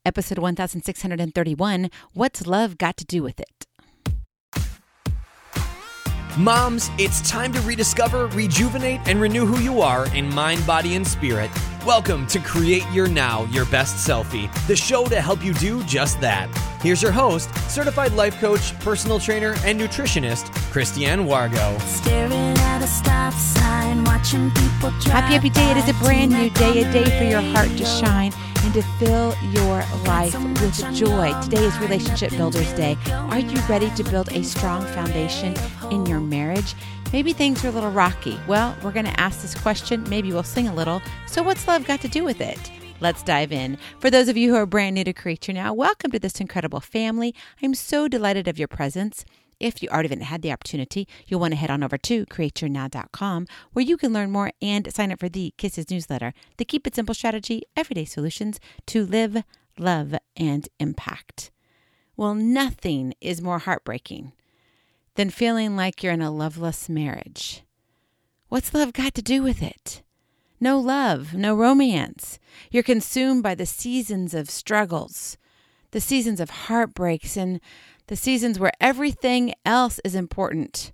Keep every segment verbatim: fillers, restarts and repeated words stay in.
episode one thousand six hundred thirty-one, What's Love Got to Do with It? Moms, it's time to rediscover, rejuvenate, and renew who you are in mind, body, and spirit. Welcome to Create Your Now, Your Best Selfie, the show to help you do just that. Here's your host, certified life coach, personal trainer, and nutritionist, Christiane Wargo. Staring at a stop sign, watching people drive. Happy, happy day. It is a brand new day, a day for your heart to shine and to fill your life with joy. Today is Relationship Builders Day. Are you ready to build a strong foundation in your marriage? Maybe things are a little rocky. Well, we're going to ask this question. Maybe we'll sing a little. So what's love got to do with it? Let's dive in. For those of you who are brand new to Create Your Now, welcome to this incredible family. I'm so delighted of your presence. If you already haven't had the opportunity, you'll want to head on over to create your now dot com, where you can learn more and sign up for the Kisses newsletter, the Keep It Simple strategy, everyday solutions to live, love, and impact. Well, nothing is more heartbreaking than feeling like you're in a loveless marriage. What's love got to do with it? No love, no romance. You're consumed by the seasons of struggles, the seasons of heartbreaks, and the seasons where everything else is important,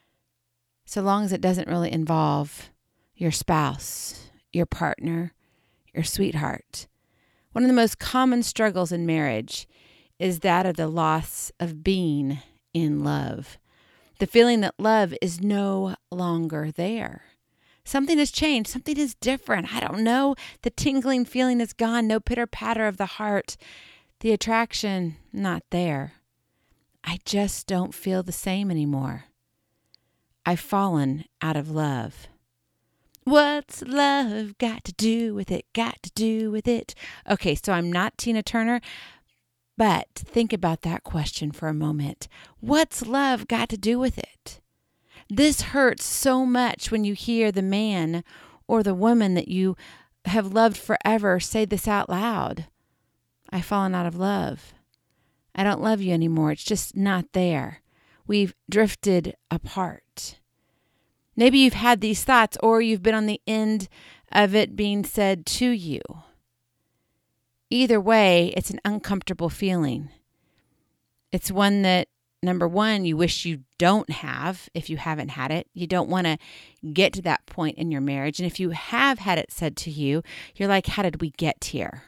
so long as it doesn't really involve your spouse, your partner, your sweetheart. One of the most common struggles in marriage is that of the loss of being in love. The feeling that love is no longer there. Something has changed. Something is different. I don't know. The tingling feeling is gone. No pitter-patter of the heart. The attraction, not there. I just don't feel the same anymore. I've fallen out of love. What's love got to do with it? Got to do with it? Okay, so I'm not Tina Turner, but think about that question for a moment. What's love got to do with it? This hurts so much when you hear the man or the woman that you have loved forever say this out loud. I've fallen out of love. I don't love you anymore. It's just not there. We've drifted apart. Maybe you've had these thoughts, or you've been on the end of it being said to you. Either way, it's an uncomfortable feeling. It's one that, number one, you wish you don't have if you haven't had it. You don't want to get to that point in your marriage. And if you have had it said to you, you're like, how did we get here?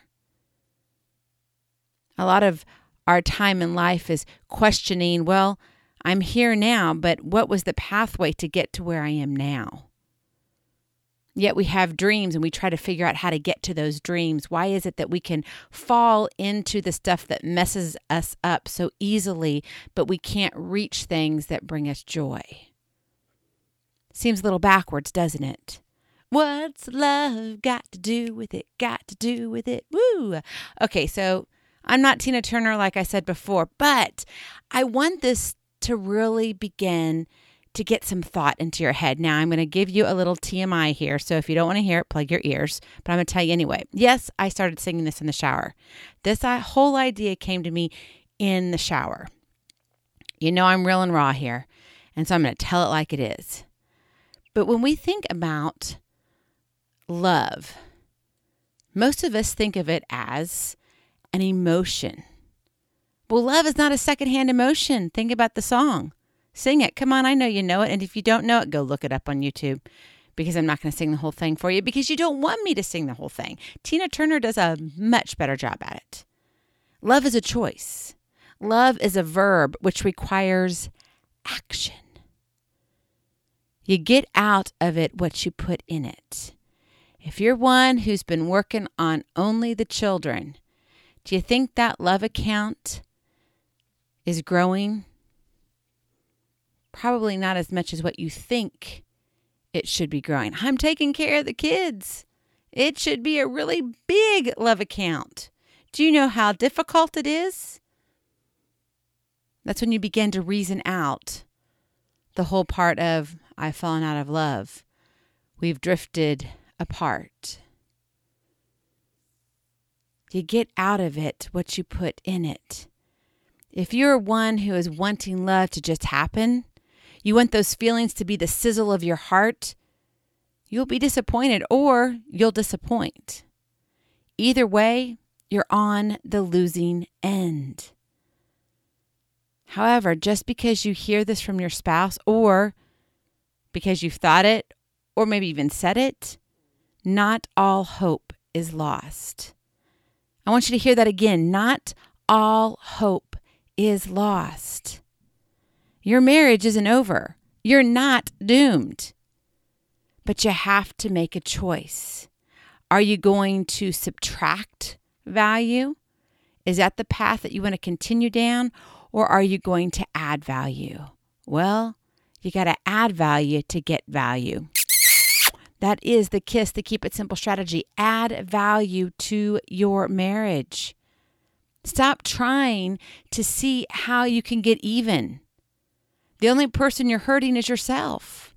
A lot of our time in life is questioning, well, I'm here now, but what was the pathway to get to where I am now? Yet we have dreams and we try to figure out how to get to those dreams. Why is it that we can fall into the stuff that messes us up so easily, but we can't reach things that bring us joy? Seems a little backwards, doesn't it? What's love got to do with it? Got to do with it? Woo! Okay, so I'm not Tina Turner, like I said before, but I want this to really begin to get some thought into your head. Now, I'm going to give you a little T M I here, so if you don't want to hear it, plug your ears, but I'm going to tell you anyway. Yes, I started singing this in the shower. This whole idea came to me in the shower. You know I'm real and raw here, and so I'm going to tell it like it is. But when we think about love, most of us think of it as an emotion. Well, love is not a secondhand emotion. Think about the song. Sing it. Come on, I know you know it. And if you don't know it, go look it up on YouTube, because I'm not going to sing the whole thing for you because you don't want me to sing the whole thing. Tina Turner does a much better job at it. Love is a choice. Love is a verb which requires action. You get out of it what you put in it. If you're one who's been working on only the children, do you think that love account is growing? Probably not as much as what you think it should be growing. I'm taking care of the kids. It should be a really big love account. Do you know how difficult it is? That's when you begin to reason out the whole part of, I've fallen out of love. We've drifted apart. You get out of it what you put in it. If you're one who is wanting love to just happen, you want those feelings to be the sizzle of your heart, you'll be disappointed or you'll disappoint. Either way, you're on the losing end. However, just because you hear this from your spouse, or because you've thought it, or maybe even said it, not all hope is lost. I want you to hear that again. Not all hope is lost. Your marriage isn't over. You're not doomed. But you have to make a choice. Are you going to subtract value? Is that the path that you want to continue down? Or are you going to add value? Well, you got to add value to get value. That is the KISS, the Keep It Simple strategy. Add value to your marriage. Stop trying to see how you can get even. The only person you're hurting is yourself.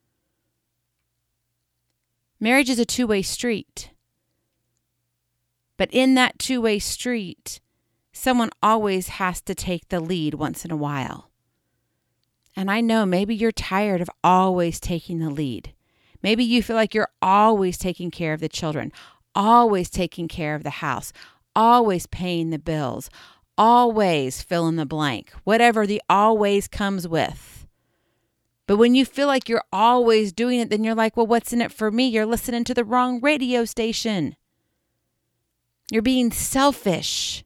Marriage is a two-way street. But in that two-way street, someone always has to take the lead once in a while. And I know maybe you're tired of always taking the lead. Maybe you feel like you're always taking care of the children, always taking care of the house, always paying the bills, always fill in the blank, whatever the always comes with. But when you feel like you're always doing it, then you're like, well, what's in it for me? You're listening to the wrong radio station. You're being selfish.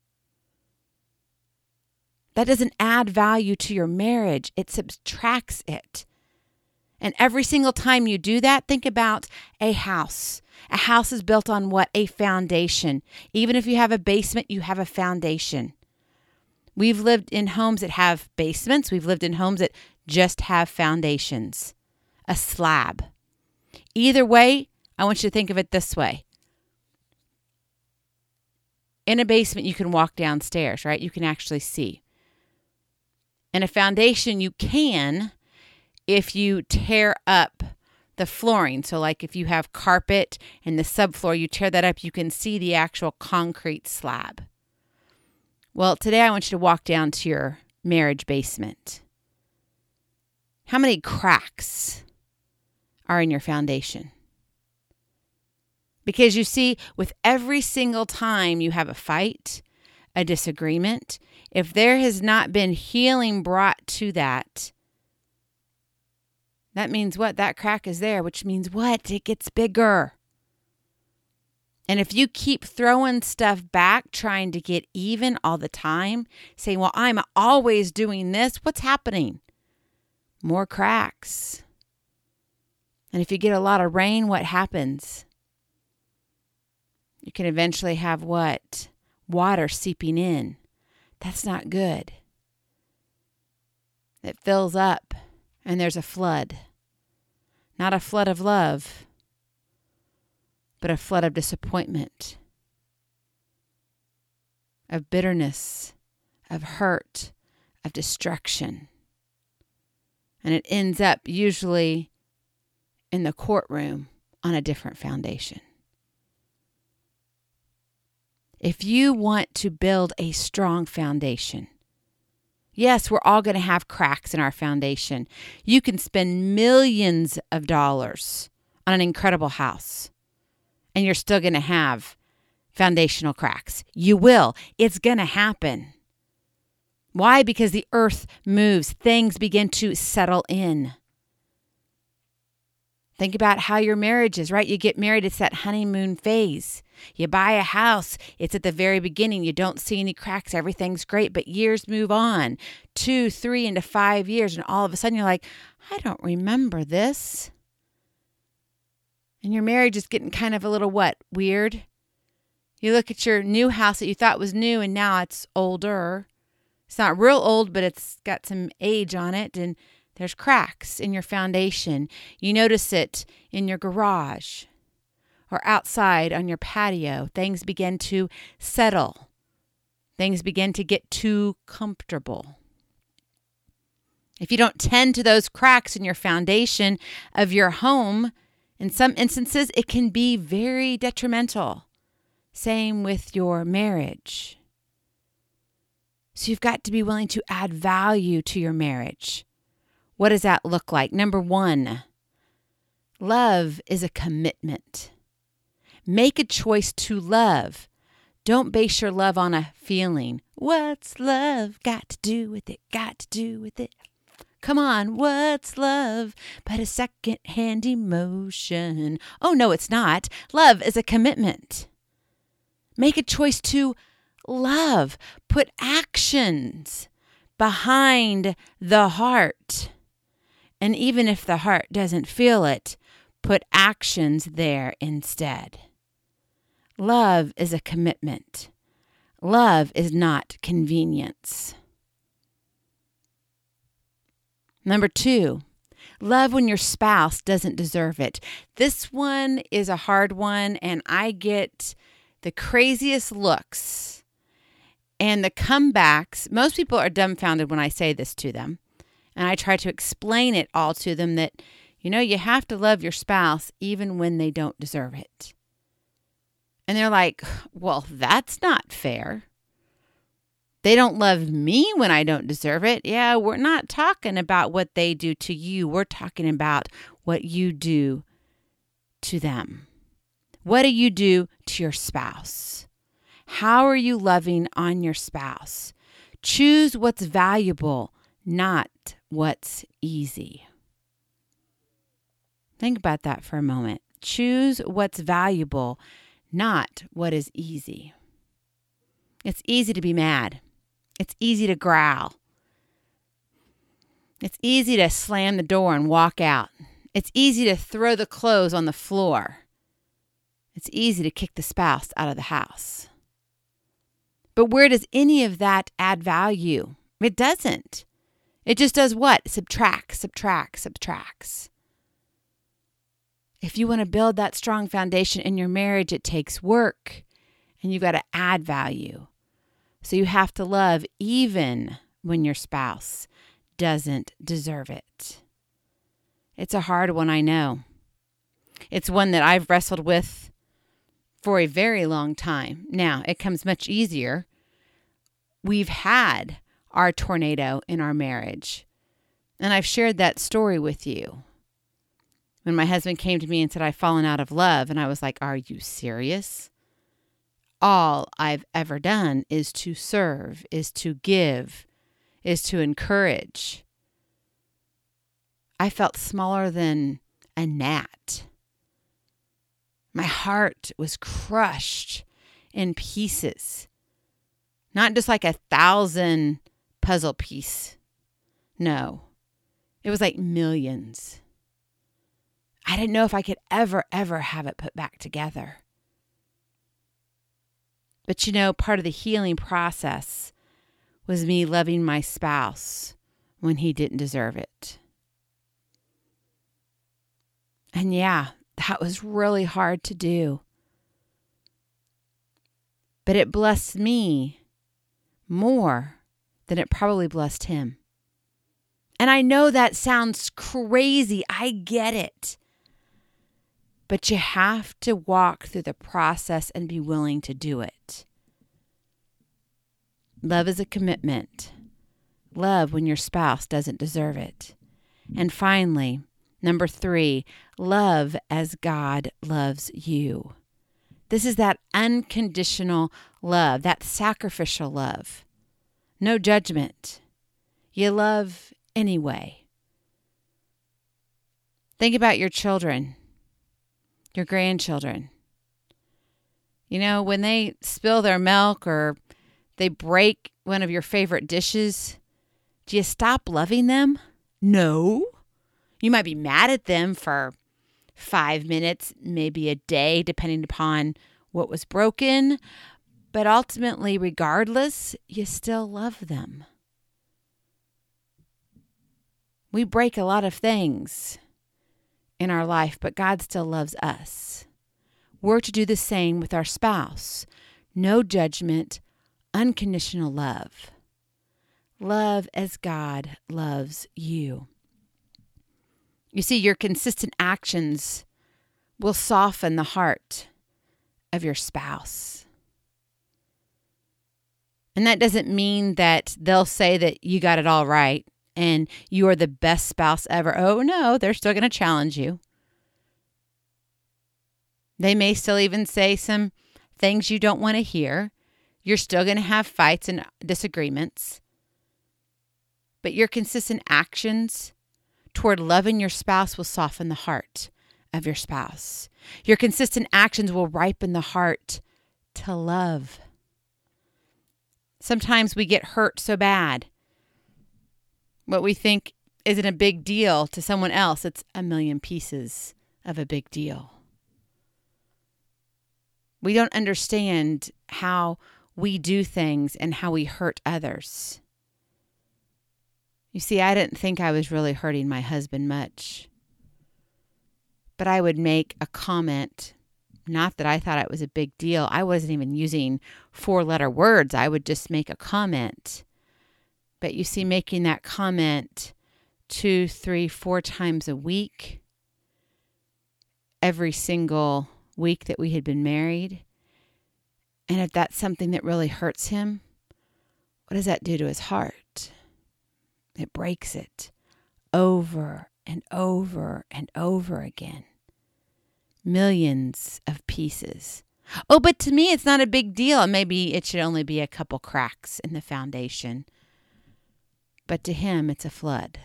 That doesn't add value to your marriage. It subtracts it. And every single time you do that, think about a house. A house is built on what? A foundation. Even if you have a basement, you have a foundation. We've lived in homes that have basements. We've lived in homes that just have foundations. A slab. Either way, I want you to think of it this way. In a basement, you can walk downstairs, right? You can actually see. In a foundation, you can if you tear up the flooring. So like if you have carpet and the subfloor, you tear that up, you can see the actual concrete slab. Well, today I want you to walk down to your marriage basement. How many cracks are in your foundation? Because you see, with every single time you have a fight, a disagreement, if there has not been healing brought to that, that means what? That crack is there, which means what? It gets bigger. And if you keep throwing stuff back, trying to get even all the time, saying, well, I'm always doing this, what's happening? More cracks. And if you get a lot of rain, what happens? You can eventually have what? Water seeping in. That's not good. It fills up and there's a flood. Not a flood of love, but a flood of disappointment, of bitterness, of hurt, of destruction. And it ends up usually in the courtroom on a different foundation. If you want to build a strong foundation, yes, we're all going to have cracks in our foundation. You can spend millions of dollars on an incredible house, and you're still going to have foundational cracks. You will. It's going to happen. Why? Because the earth moves. Things begin to settle in. Think about how your marriage is, right? You get married, it's that honeymoon phase. You buy a house, it's at the very beginning. You don't see any cracks, everything's great, but years move on. Two, three, into five years, and all of a sudden you're like, I don't remember this. And your marriage is getting kind of a little what? Weird. You look at your new house that you thought was new, and now it's older. It's not real old, but it's got some age on it, and there's cracks in your foundation. You notice it in your garage or outside on your patio. Things begin to settle. Things begin to get too comfortable. If you don't tend to those cracks in your foundation of your home, in some instances, it can be very detrimental. Same with your marriage. So you've got to be willing to add value to your marriage. What does that look like? Number one, love is a commitment. Make a choice to love. Don't base your love on a feeling. What's love got to do with it? Got to do with it. Come on, what's love but a second-hand emotion? Oh, no, it's not. Love is a commitment. Make a choice to love. Put actions behind the heart. And even if the heart doesn't feel it, put actions there instead. Love is a commitment. Love is not convenience. Number two, love when your spouse doesn't deserve it. This one is a hard one, and I get the craziest looks and the comebacks. Most people are dumbfounded when I say this to them, and I try to explain it all to them that, you know, you have to love your spouse even when they don't deserve it. And they're like, well, that's not fair. They don't love me when I don't deserve it. Yeah, we're not talking about what they do to you. We're talking about what you do to them. What do you do to your spouse? How are you loving on your spouse? Choose what's valuable, not what's easy. Think about that for a moment. Choose what's valuable, not what is easy. It's easy to be mad. It's easy to growl. It's easy to slam the door and walk out. It's easy to throw the clothes on the floor. It's easy to kick the spouse out of the house. But where does any of that add value? It doesn't. It just does what? Subtracts, subtracts, subtracts. If you want to build that strong foundation in your marriage, it takes work, and you've got to add value. So you have to love even when your spouse doesn't deserve it. It's a hard one, I know. It's one that I've wrestled with for a very long time. Now, it comes much easier. We've had our tornado in our marriage, and I've shared that story with you. When my husband came to me and said, I've fallen out of love, and I was like, are you serious? All I've ever done is to serve, is to give, is to encourage. I felt smaller than a gnat. My heart was crushed in pieces. Not just like a thousand puzzle piece. No, it was like millions. I didn't know if I could ever, ever have it put back together. But you know, part of the healing process was me loving my spouse when he didn't deserve it. And yeah, that was really hard to do. But it blessed me more than it probably blessed him. And I know that sounds crazy. I get it. But you have to walk through the process and be willing to do it. Love is a commitment. Love when your spouse doesn't deserve it. And finally, number three, love as God loves you. This is that unconditional love, that sacrificial love. No judgment. You love anyway. Think about your children. Your grandchildren. You know, when they spill their milk or they break one of your favorite dishes, do you stop loving them? No. You might be mad at them for five minutes, maybe a day, depending upon what was broken. But ultimately, regardless, you still love them. We break a lot of things in our life, but God still loves us. We're to do the same with our spouse. No judgment, unconditional love. Love as God loves you. You see, your consistent actions will soften the heart of your spouse. And that doesn't mean that they'll say that you got it all right and you are the best spouse ever. Oh, no, they're still going to challenge you. They may still even say some things you don't want to hear. You're still going to have fights and disagreements, but your consistent actions toward loving your spouse will soften the heart of your spouse. Your consistent actions will ripen the heart to love. Sometimes we get hurt so bad. What we think isn't a big deal to someone else, it's a million pieces of a big deal. We don't understand how we do things and how we hurt others. You see, I didn't think I was really hurting my husband much. But I would make a comment, not that I thought it was a big deal. I wasn't even using four-letter words. I would just make a comment. But you see, making that comment two, three, four times a week, every single week that we had been married, and if that's something that really hurts him, what does that do to his heart? It breaks it over and over and over again. Millions of pieces. Oh, but to me, it's not a big deal. Maybe it should only be a couple cracks in the foundation. But to him, it's a flood.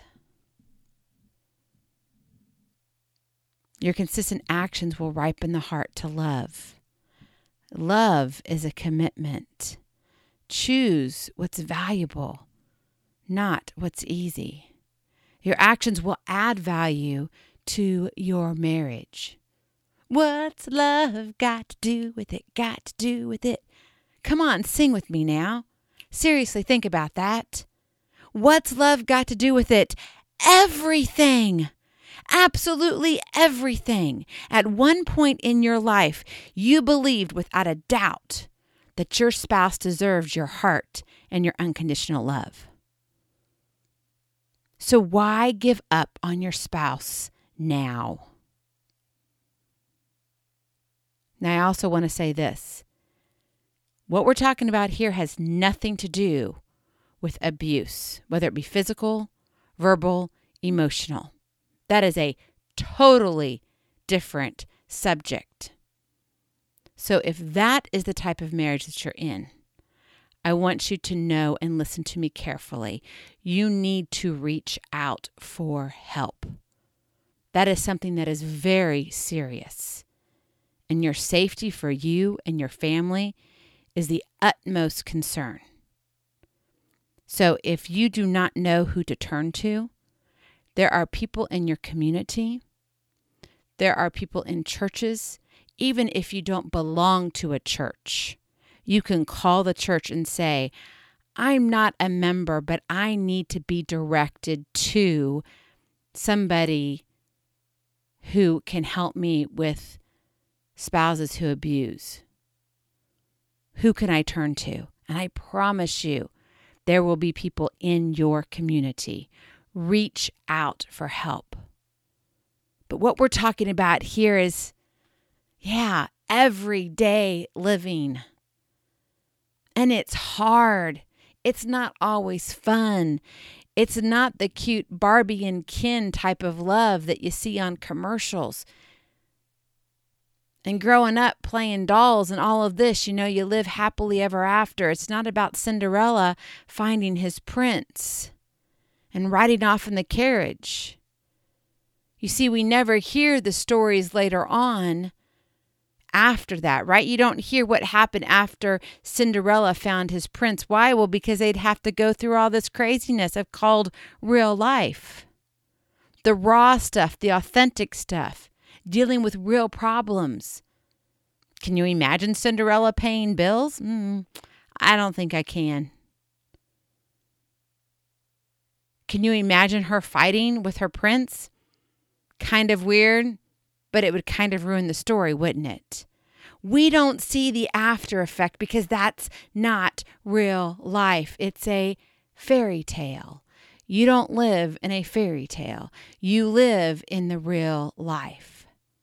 Your consistent actions will ripen the heart to love. Love is a commitment. Choose what's valuable, not what's easy. Your actions will add value to your marriage. What's love got to do with it? Got to do with it. Come on, sing with me now. Seriously, think about that. What's love got to do with it? Everything. Absolutely everything. At one point in your life, you believed without a doubt that your spouse deserves your heart and your unconditional love. So why give up on your spouse now? Now, I also want to say this. What we're talking about here has nothing to do with abuse, whether it be physical, verbal, emotional. That is a totally different subject. So if that is the type of marriage that you're in, I want you to know and listen to me carefully. You need to reach out for help. That is something that is very serious. And your safety for you and your family is the utmost concern. So if you do not know who to turn to, there are people in your community. There are people in churches. Even if you don't belong to a church, you can call the church and say, I'm not a member, but I need to be directed to somebody who can help me with spouses who abuse. Who can I turn to? And I promise you, there will be people in your community. Reach out for help. But what we're talking about here is, yeah, everyday living. And it's hard. It's not always fun. It's not the cute Barbie and Ken type of love that you see on commercials. And growing up playing dolls and all of this, you know, you live happily ever after. It's not about Cinderella finding his prince and riding off in the carriage. You see, we never hear the stories later on after that, right? You don't hear what happened after Cinderella found his prince. Why? Well, because they'd have to go through all this craziness of called real life. The raw stuff, the authentic stuff. Dealing with real problems. Can you imagine Cinderella paying bills? Mm, I don't think I can. Can you imagine her fighting with her prince? Kind of weird, but it would kind of ruin the story, wouldn't it? We don't see the after effect because that's not real life. It's a fairy tale. You don't live in a fairy tale. You live in the real life.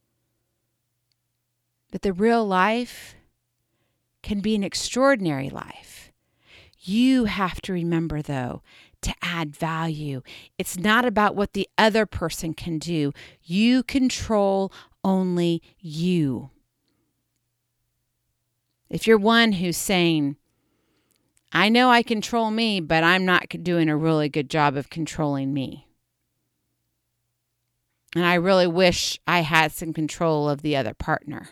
But the real life can be an extraordinary life. You have to remember, though, to add value. It's not about what the other person can do. You control only you. If you're one who's saying, I know I control me, but I'm not doing a really good job of controlling me. And I really wish I had some control of the other partner.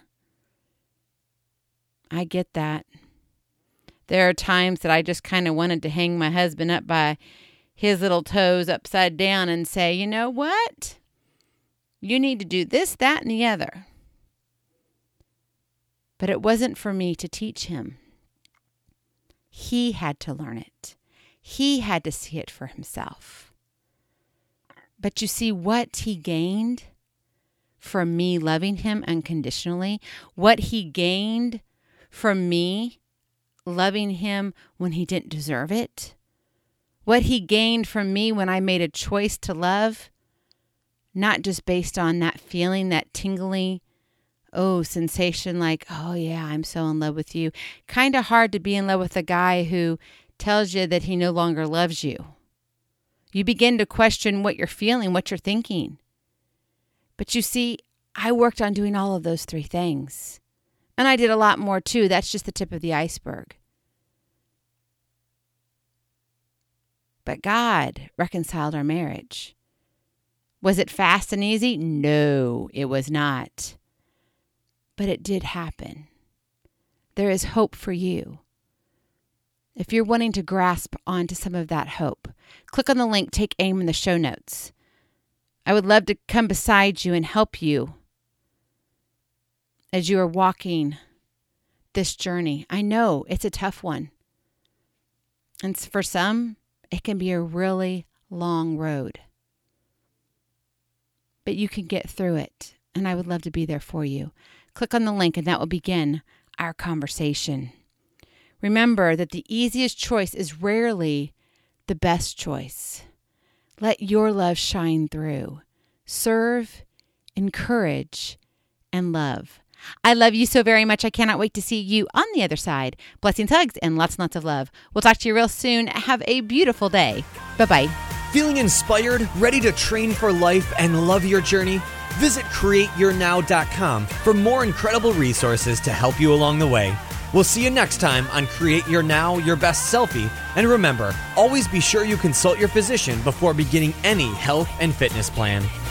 I get that. There are times that I just kind of wanted to hang my husband up by his little toes upside down and say, you know what? You need to do this, that, and the other. But it wasn't for me to teach him. He had to learn it. He had to see it for himself. But you see what he gained from me loving him unconditionally, what he gained from me loving him when he didn't deserve it, what he gained from me when I made a choice to love, not just based on that feeling, that tingly, oh, sensation like, oh yeah, I'm so in love with you. Kind of hard to be in love with a guy who tells you that he no longer loves you. You begin to question what you're feeling, what you're thinking. But you see, I worked on doing all of those three things. And I did a lot more too. That's just the tip of the iceberg. But God reconciled our marriage. Was it fast and easy? No, it was not. But it did happen. There is hope for you. If you're wanting to grasp onto some of that hope, click on the link, take aim in the show notes. I would love to come beside you and help you as you are walking this journey. I know it's a tough one. And for some, it can be a really long road. But you can get through it, and I would love to be there for you. Click on the link, and that will begin our conversation. Remember that the easiest choice is rarely the best choice. Let your love shine through. Serve, encourage, and love. I love you so very much. I cannot wait to see you on the other side. Blessings, hugs, and lots and lots of love. We'll talk to you real soon. Have a beautiful day. Bye-bye. Feeling inspired, ready to train for life and love your journey? Visit create your now dot com for more incredible resources to help you along the way. We'll see you next time on Create Your Now, Your Best Selfie. And remember, always be sure you consult your physician before beginning any health and fitness plan.